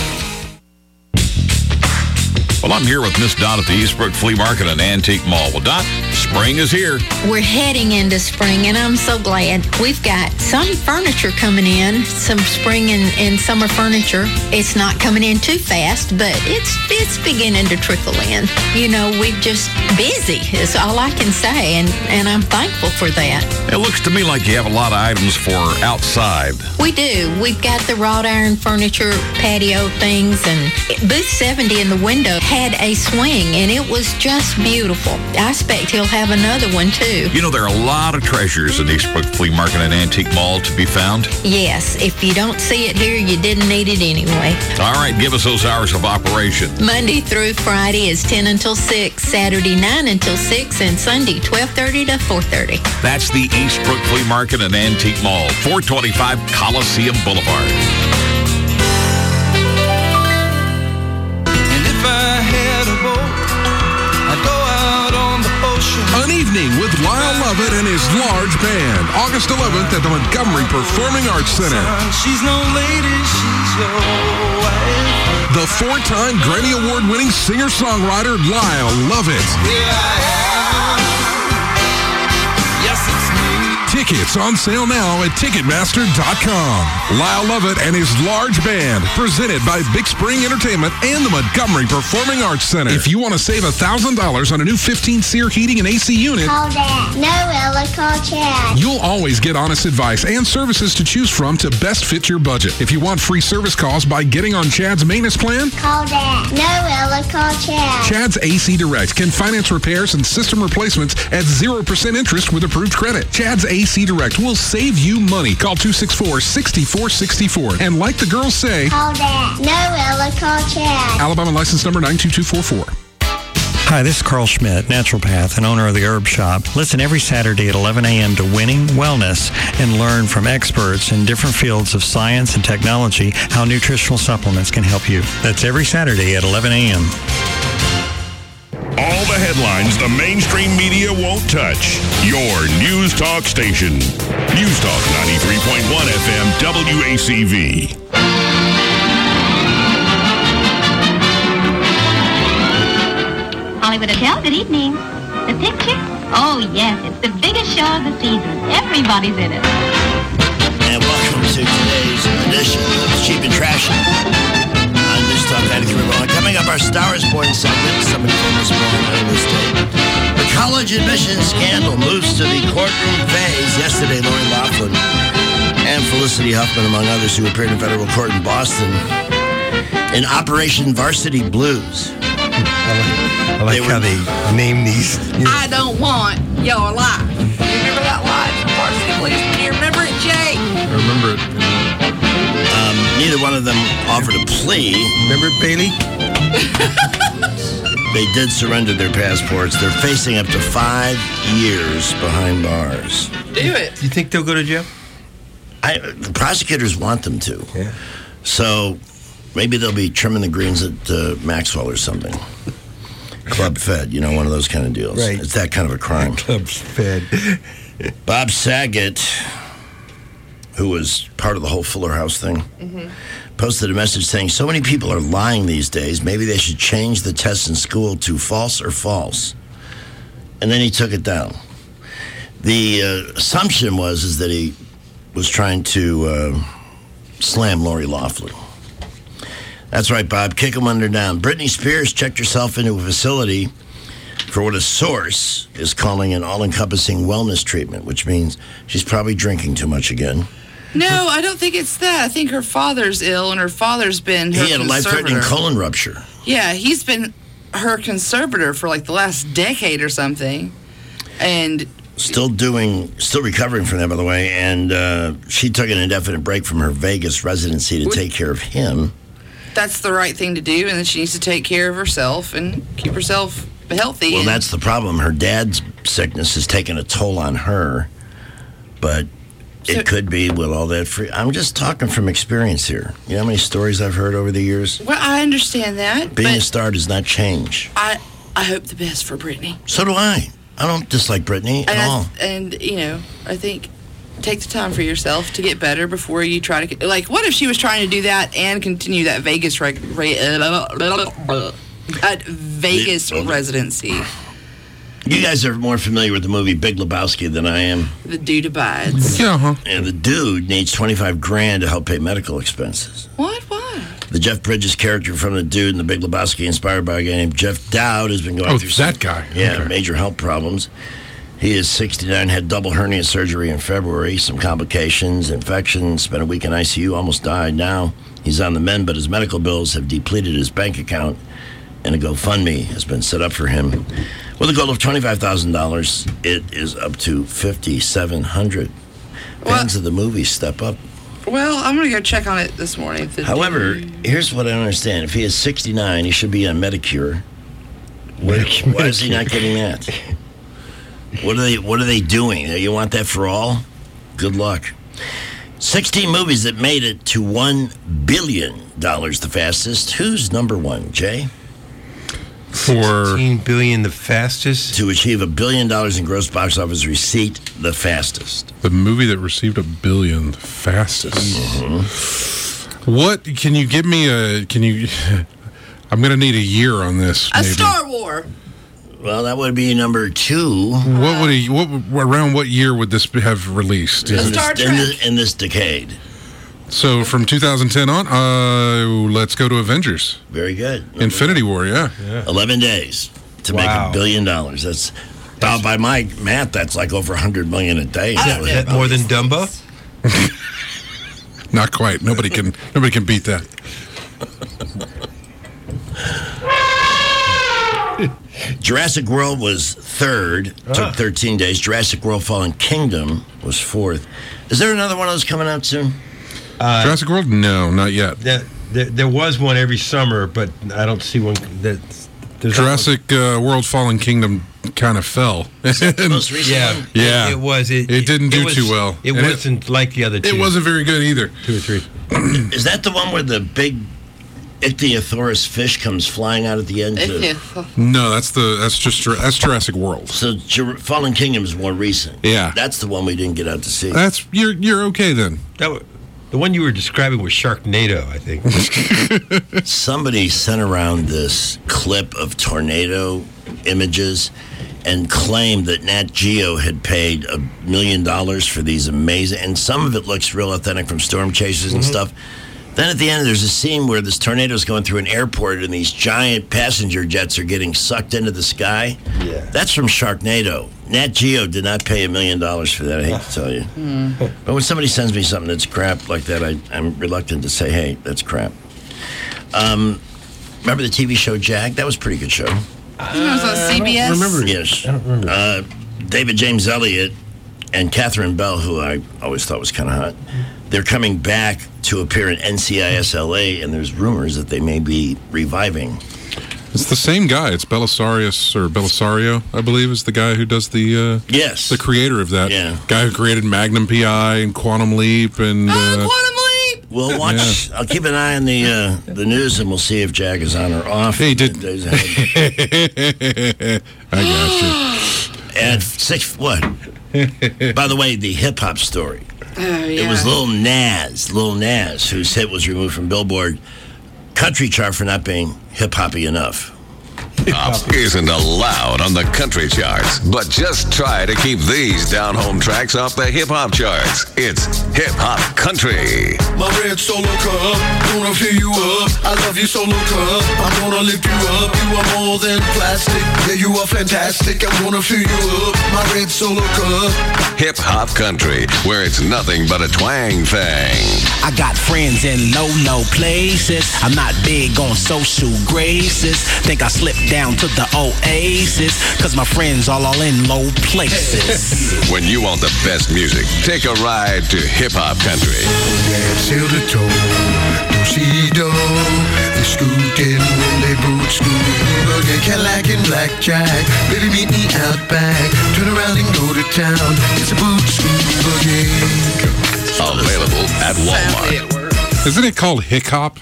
Well, I'm here with Miss Dot at the Eastbrook Flea Market and Antique Mall. Well, Dot, spring is here. We're heading into spring, and I'm so glad. We've got some furniture coming in, some spring and, and summer furniture. It's not coming in too fast, but it's it's beginning to trickle in. You know, we're just busy, is all I can say, and, and I'm thankful for that. It looks to me like you have a lot of items for outside. We do. We've got the wrought iron furniture, patio things, and booth seventy in the window had a swing, and it was just beautiful. I expect he'll have another one, too. You know, there are a lot of treasures at Eastbrook Flea Market and Antique Mall to be found. Yes, if you don't see it here, you didn't need it anyway. All right, give us those hours of operation. Monday through Friday is ten until six, Saturday nine until six, and Sunday twelve thirty to four thirty. That's the Eastbrook Flea Market and Antique Mall, four twenty-five Coliseum Boulevard. And if I had a boat, I'd go out on the ocean. An evening with Lyle Lovett and his large band, August eleventh at the Montgomery Performing Arts Center. She's no lady, she's your wife. The four-time Grammy Award-winning singer-songwriter Lyle Lovett. Here I am. Yes, it's me. Tickets on sale now at Ticketmaster dot com. Lyle Lovett and his large band, presented by Big Spring Entertainment and the Montgomery Performing Arts Center. If you want to save one thousand dollars on a new fifteen SEER heating and A C unit, Call Dad. No, Ella, call Chad. you'll always get honest advice and services to choose from to best fit your budget. If you want free service calls by getting on Chad's maintenance plan, Call Dad. No, Ella, call Chad. Chad's A C Direct can finance repairs and system replacements at zero percent interest with approved credit. Chad's A C C Direct will save you money. Call two six four, six four six four. And like the girls say, Call Dad. No, Ella, call Chad. Alabama license number nine two two four four. Hi, this is Carl Schmidt, naturopath and owner of the Herb Shop. Listen every Saturday at eleven a.m. to Winning Wellness and learn from experts in different fields of science and technology how nutritional supplements can help you. That's every Saturday at eleven a.m. All the headlines the mainstream media won't touch. Your News Talk station. News Talk ninety-three point one F M W A C V. Hollywood Hotel, good evening. The picture? Oh, yes, it's the biggest show of the season. Everybody's in it. And welcome to today's edition of Cheap and Trashy on News Talk ninety-three point one. Coming up, our Star is Born segment. Somebody from this morning on this day. The college admissions scandal moves to the courtroom phase. Yesterday, Lori Loughlin and Felicity Huffman, among others, who appeared in federal court in Boston in Operation Varsity Blues. I like how they name these. You know. I don't want your life. You remember that line from Varsity Blues? Do you remember it, Jay? I remember it. Um, neither one of them offered a plea. Remember Bailey? They did surrender their passports. They're facing up to five years behind bars. Do it. Do you think they'll go to jail? I, the prosecutors want them to. Yeah. So maybe they'll be trimming the greens at uh, Maxwell or something. Club Fed, you know, one of those kind of deals. Right. It's that kind of a crime. Club Fed. Bob Saget, who was part of the whole Fuller House thing, mm-hmm. posted a message saying, so many people are lying these days, maybe they should change the test in school to false or false. And then he took it down. The uh, assumption was is that he was trying to uh, slam Lori Loughlin. That's right, Bob. Kick them under down. Britney Spears checked herself into a facility for what a source is calling an all-encompassing wellness treatment, which means she's probably drinking too much again. No, I don't think it's that. I think her father's ill, and her father's been her He had a life-threatening colon rupture. Yeah, he's been her conservator for like the last decade or something. And still doing, still recovering from that, by the way. And uh, she took an indefinite break from her Vegas residency to take care of him. That's the right thing to do, and then she needs to take care of herself and keep herself healthy. Well, that's the problem. Her dad's sickness has taken a toll on her, but so, it could be with all that free. I'm just talking from experience here. You know how many stories I've heard over the years? Well, I understand that. Being a star does not change. I, I hope the best for Britney. So do I. I don't dislike Britney at and all. I, and, you know, I think take the time for yourself to get better before you try to... Like, what if she was trying to do that and continue that Vegas reg, re, uh, at Vegas residency? You guys are more familiar with the movie Big Lebowski than I am. The dude abides. Yeah, huh? And the dude needs twenty-five grand to help pay medical expenses. What? Why? The Jeff Bridges character from the dude in the Big Lebowski, inspired by a guy named Jeff Dowd, has been going oh, through that some, guy. Yeah, okay. major health problems. He is sixty-nine, had double hernia surgery in February, some complications, infection, spent a week in I C U, almost died. Now he's on the mend, but his medical bills have depleted his bank account, and a GoFundMe has been set up for him. With a goal of twenty-five thousand dollars, it is up to five thousand seven hundred dollars. Fans well, of the movie step up. Well, I'm going to go check on it this morning. However, here's what I don't understand. If he is sixty-nine, he should be on Medicare. Why, why is he not getting that? What are they What are they doing? You want that for all? Good luck. sixteen movies that made it to one billion dollars the fastest. Who's number one, Jay? For sixteen billion dollars the fastest? To achieve a billion dollars in gross box office receipt, the fastest. The movie that received a billion the fastest. Mm-hmm. What, can you give me a, can you, I'm going to need a year on this. A maybe. Star Wars. Well, that would be number two. What would he? What around what year would this have released? In, this, in, this, in this decade. So from two thousand ten on, uh, let's go to Avengers. Very good. Number Infinity War, yeah. yeah. Eleven days to wow. make a billion dollars. That's, that's by my math. That's like over a hundred million a day. Is that, is that more than Dumbo? Not quite. Nobody can. Nobody can beat that. Jurassic World was third. Ah. Took thirteen days. Jurassic World Fallen Kingdom was fourth. Is there another one of those coming out soon? Uh, Jurassic World? No, not yet. There, there, there was one every summer, but I don't see one. That there's Jurassic uh, World Fallen Kingdom kind of fell. The most recent Yeah, one? Yeah. It, it was. It, It didn't do was- too well. It And it- wasn't like the other two. It wasn't very good either. Two or three. Is that the one where the big Ichthyosaurus fish comes flying out at the end? To, No, that's the that's just Jur- that's Jurassic World. so Jur- Fallen Kingdom is more recent. Yeah. That's the one we didn't get out to see. That's you're you're okay then. That wa- the one you were describing was Sharknado, I think. Somebody sent around this clip of tornado images and claimed that Nat Geo had paid a million dollars for these amazing, and some of it looks real authentic from storm chasers and Mhm. stuff. Then at the end, there's a scene where this tornado is going through an airport and these giant passenger jets are getting sucked into the sky. Yeah. That's from Sharknado. Nat Geo did not pay a million dollars for that, I hate to tell you. But when somebody sends me something that's crap like that, I, I'm reluctant to say, hey, that's crap. Um, remember the T V show Jag? That was a pretty good show. It was on C B S. Remember? Yes. I don't remember. Uh, David James Elliott and Catherine Bell, who I always thought was kind of hot, they're coming back to appear in N C I S L A, and there's rumors that they may be reviving. It's the same guy. It's Belisarius or Belisario, I believe, is the guy who does the uh, yes, the creator of that. Yeah. Guy who created Magnum P I and Quantum Leap and uh, Quantum Leap. We'll watch. I'll keep an eye on the uh, the news, and we'll see if Jag is on or off. He did. Days ahead. I got you. And six what? By the way, the hip hop story. Oh, yeah. It was Lil Nas, Lil Nas, whose hit was removed from Billboard country chart for not being hip hoppy enough. Hip-hop isn't allowed on the country charts, but just try to keep these down-home tracks off the hip-hop charts. It's hip-hop country. My red solo cup, gonna fill you up. I love you solo cup, I'm gonna lift you up. You are more than plastic, yeah you are fantastic. I'm gonna fill you up, my red solo cup. Hip-hop country, where it's nothing but a twang thing. I got friends in low, low places. I'm not big on social graces. Think I slipped down to the oasis, cause my friends all all in low places. When you want the best music, take a ride to hip-hop country. Sail the toe, do see do. They scoot in when they boot scoot. Boogie Cadillac and blackjack. Baby meet me out back. Turn around and go to town. It's a boot scoot boogie. Available at Walmart. Isn't it called Hick-Hop?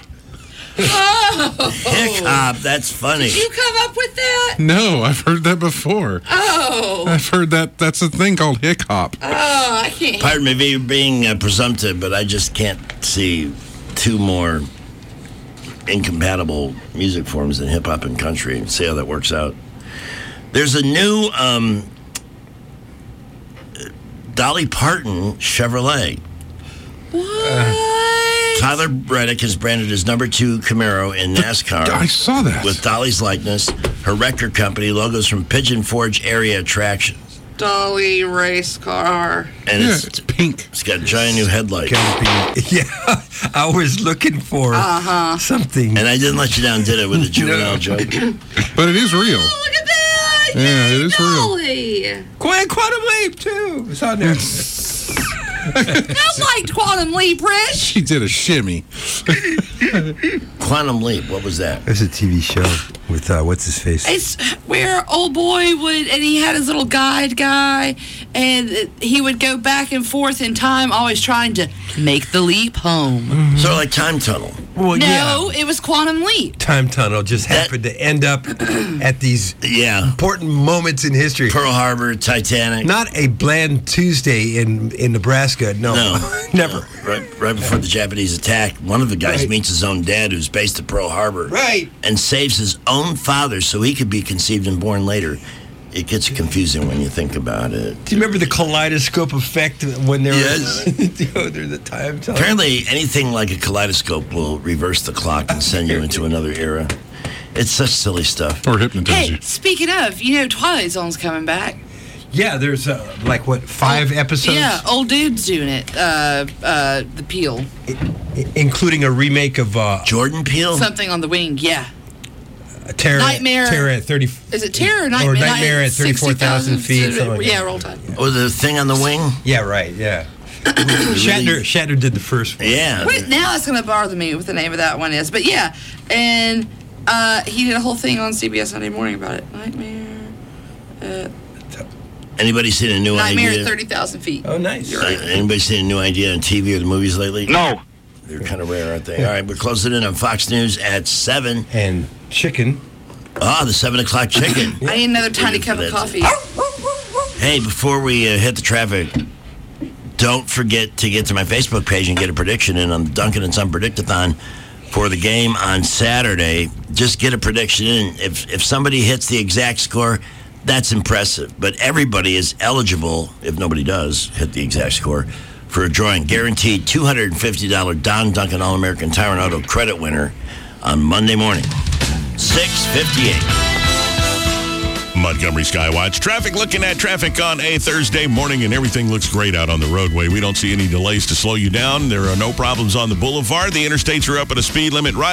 Oh. Hick hop, that's funny. Did you come up with that? No, I've heard that before. Oh. I've heard that that's a thing called Hick-Hop. Oh, I can't. Pardon me for being uh, presumptive, but I just can't see two more incompatible music forms than hip hop and country. See how that works out. There's a new um, Dolly Parton Chevrolet. What? Tyler Reddick has branded his number two Camaro in NASCAR. I saw that. With Dolly's likeness, her record company, logos from Pigeon Forge area attractions. Dolly race car. And Yeah, it's, it's pink. it's got giant new headlights. Yeah, I was looking for Uh-huh. something. And I didn't let you down, did I, with a juvenile joke? But it is real. Oh, look at that. Yeah, it is real. Dolly. Qu- Quantum Leap, too. It's on there. I liked Quantum Leap, Rich. She did a shimmy. Quantum Leap, what was that? There's a T V show with, uh, what's his face? It's where old boy would, and he had his little guide guy, and he would go back and forth in time, always trying to make the leap home. Sort of like Time Tunnel. Well, No, it was Quantum Leap. Time Tunnel just happened to end up at these Yeah. important moments in history. Pearl Harbor, Titanic. Not a bland Tuesday in, in Nebraska. No, No. never. Right, right before the Japanese attack, one of the guys Right. meets his own dad, who's based at Pearl Harbor. Right. And saves his own father so he could be conceived and born later. It gets confusing when you think about it. Do you remember the kaleidoscope effect when there Yes. was oh, there's the time tunnel? Apparently, anything like a kaleidoscope will reverse the clock and send you into another era. It's such silly stuff. Or hypnotize Hey, you. speaking of, you know Twilight Zone's coming back. Yeah, there's uh, like what five episodes, Yeah, old dude's doing it. Uh, uh, the Peel. I- including a remake of uh, Jordan Peele? Something on the wing, yeah. Terror, Nightmare. Terror at thirty. Is it Terror or Or Nightmare? Nightmare at thirty-four thousand feet. something like Yeah, that. Roll Tide. Oh, the thing on the wing? Yeah, right. Yeah. Shatner, Shatner did the first one. Yeah. Wait, now it's going to bother me what the name of that one is. But yeah, and uh, he did a whole thing on C B S Sunday Morning about it. Nightmare. Uh, Anybody seen a new Nightmare idea? at thirty thousand feet. Oh, nice. You're right. Uh, anybody seen a new idea on T V or the movies lately? No. They're kind of rare, aren't they? All right, we're closing in on Fox News at seven. And chicken. Ah, the seven o'clock chicken. I need another tiny cup of That's- coffee. Hey, before we uh, hit the traffic, don't forget to get to my Facebook page and get a prediction in on the Duncan and Son Predictathon for the game on Saturday. Just get a prediction in. If if somebody hits the exact score, that's impressive. But everybody is eligible, if nobody does hit the exact score, for a drawing. Guaranteed two hundred fifty dollars Don Duncan All-American Tire and Auto credit winner on Monday morning. six fifty-eight. Montgomery Skywatch. Traffic, looking at traffic on a Thursday morning, and everything looks great out on the roadway. We don't see any delays to slow you down. There are no problems on the boulevard. The interstates are up at a speed limit right